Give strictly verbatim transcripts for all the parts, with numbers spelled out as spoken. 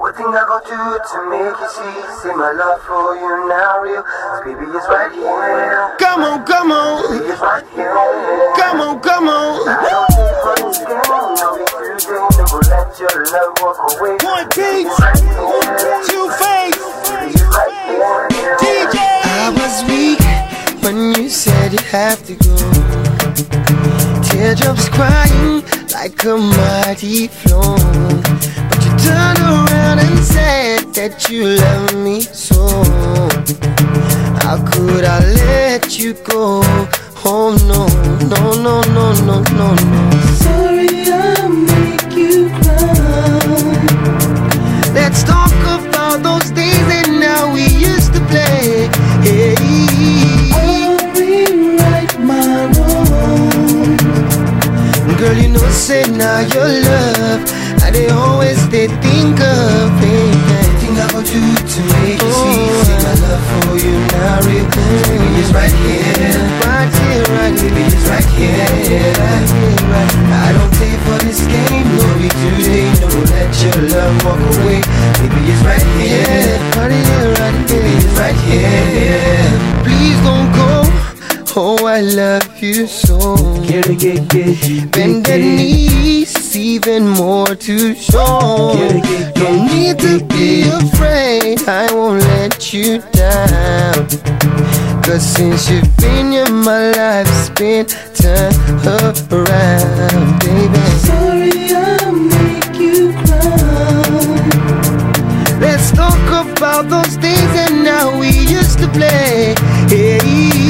What thing I go do to make you see? Say my love for you now real. Cause baby is right here. Come on, come on. Baby is right here. Come on, come on. I don't take for this game. No be today. Never let your love walk away. One Baby piece, is right here. two face, Baby is right here. D J. I was weak when you said you have to go. Teardrops crying like a mighty flow. But you turned around and said that you love me so. How could I let you go? Oh no, no, no, no, no, no, no. Sorry I make you cry. Let's talk about those days and now we used to play. Hey, I'll rewrite my wrongs. Girl, you know, say now your love I they always they think of, baby. Think I go do to make you see. Say my love for you now real. Baby is right here. Right here, right here. Baby is right here. Right here, right here. I don't pay for this game. No be today. No let your love walk away. Baby is right here. Right here, right here. Baby is right here. Please don't go. Oh, I love you so. Bend the knees, even more to show. Don't need to be afraid, I won't let you down. Cause since you've been in my life, it's been turned around, baby. Sorry I make you cry. Let's talk about those days and now we used to play. Hey,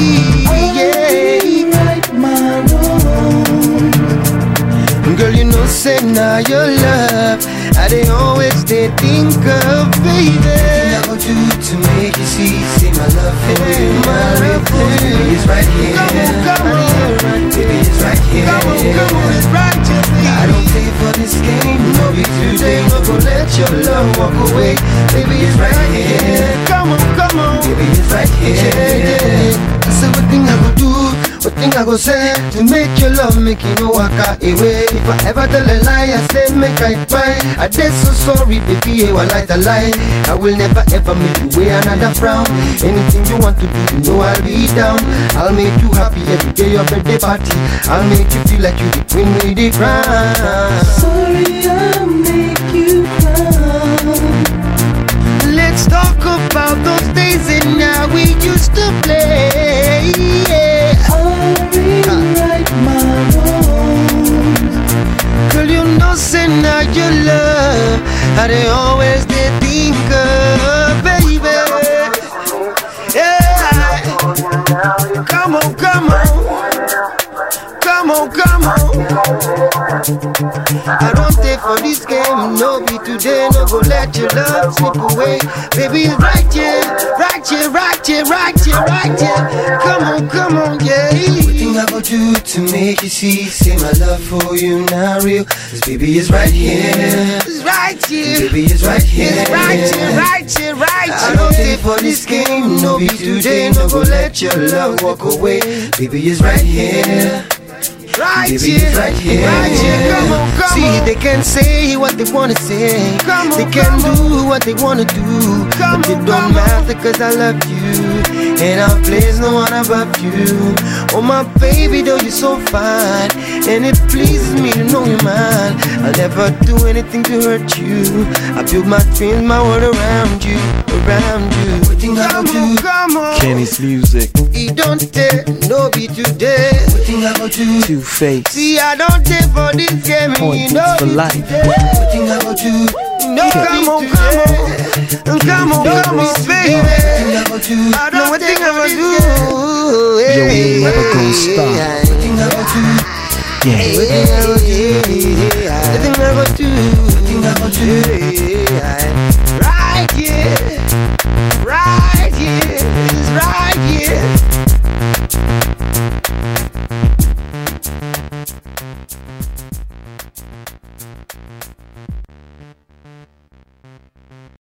yeah, right my wrong. Girl, you know, say now your love I they always they think of, baby. I go do to make you see. Say my love for you, my love for you. Baby is right here. Come on, come on. Baby is right here. Come on, come on, it's right here. I don't pay for this game. No be today. No go let your love walk away. Baby is right here. Come on, come on. Baby is right here. Yeah, yeah. I said what thing I go do, what thing I go say to make your love make you no walk away. If I ever tell a lie, I say make I cry. I did so sorry, baby, I like a lie. I will never ever make you wear another frown. Anything you want to do, you know I'll be down. I'll make you happy every day your birthday party. I'll make you feel like you the queen with the crown. Sorry, I'll make you cry. Let's talk about those days and now we used to play. Yeah. I'll rewrite my wrongs. Girl, you know, say now your love how they always they think of, baby. Yeah. Come on, come on. Come on, come on. I don't stay for this game, no be today, no go let your love slip away. Baby, it's right here, right here, right here, right here, right here. Come on, come on, yeah. What thing I go do to make you see? Say my love for you now real. Cause baby is right here. It's right here. Baby is right here. It's right here, right here, right here. I don't stay for this game, no be today, no go let your love walk away. Baby is right here. Right Baby, here, right here. right here. Come on, come See, on. They can say what they wanna say. Come on, they can come do what they wanna do. Come but it on, don't come matter cause I love you. And I'll place no one above you. Oh my baby, though you're so fine. And it pleases me to know you're mine. I'll never do anything to hurt you. I build my dreams, my world around you, around you. Everything I Come go on, do. come on. Kenny's music. He don't dare, no be today. Everything I go do. Two Face. See, I don't dare for this game. Point You know for me life. today. Everything I go do. No, Come on, come on. Come on, come on, baby. Everything I go do. I don't think I'm gonna do. Yo, we never gonna stop. Everything I go do. Yeah. Everything I go do. Everything I go do. Everything I go do. Right here.